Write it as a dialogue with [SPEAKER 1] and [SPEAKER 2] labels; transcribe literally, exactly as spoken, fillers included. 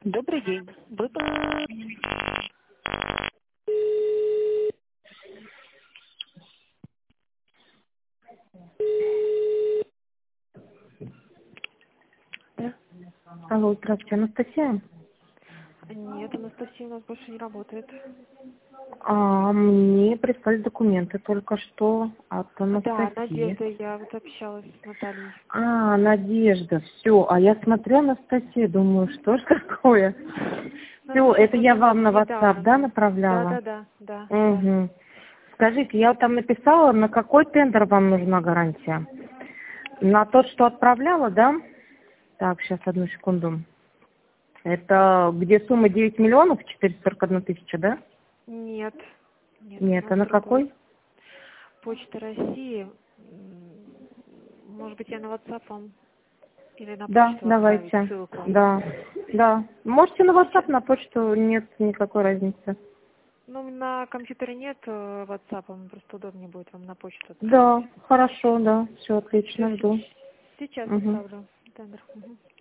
[SPEAKER 1] Добрый день. Вы...
[SPEAKER 2] Да. Алло, здравствуйте, Анастасия.
[SPEAKER 1] Нет, Анастасия у нас больше не работает.
[SPEAKER 2] А, мне прислали документы только что от
[SPEAKER 1] Да,
[SPEAKER 2] Анастасии.
[SPEAKER 1] Надежда, я вот общалась с Натальей.
[SPEAKER 2] А, Надежда, все. А я смотрю, Анастасия, думаю, что ж такое?
[SPEAKER 1] Ну,
[SPEAKER 2] Все,
[SPEAKER 1] сейчас
[SPEAKER 2] это
[SPEAKER 1] вот
[SPEAKER 2] я
[SPEAKER 1] у нас
[SPEAKER 2] вам на WhatsApp,
[SPEAKER 1] недавно.
[SPEAKER 2] да,
[SPEAKER 1] Да,
[SPEAKER 2] направляла?
[SPEAKER 1] да, да, да, да.
[SPEAKER 2] Угу. Скажите, я вот там написала, на какой тендер вам нужна гарантия? На тот, что отправляла, да? Так, сейчас, одну секунду. Это где сумма девять миллионов четыреста сорок одна тысяча, да?
[SPEAKER 1] Нет, нет, у
[SPEAKER 2] Нет, а
[SPEAKER 1] нас
[SPEAKER 2] на
[SPEAKER 1] другой.
[SPEAKER 2] какой?
[SPEAKER 1] Почта России. М, Может быть, я на WhatsApp вам или на
[SPEAKER 2] Да,
[SPEAKER 1] почту отправить
[SPEAKER 2] давайте.
[SPEAKER 1] ссылку.
[SPEAKER 2] Да, да. Можете на
[SPEAKER 1] Сейчас.
[SPEAKER 2] WhatsApp, на почту, нет никакой разницы.
[SPEAKER 1] Ну, на компьютере нет э, WhatsApp, просто удобнее будет вам на почту отправить.
[SPEAKER 2] Да, хорошо, да, все
[SPEAKER 1] Все,
[SPEAKER 2] отлично, жду.
[SPEAKER 1] сейчас
[SPEAKER 2] Угу.
[SPEAKER 1] отправлю. Тендер. Мгм.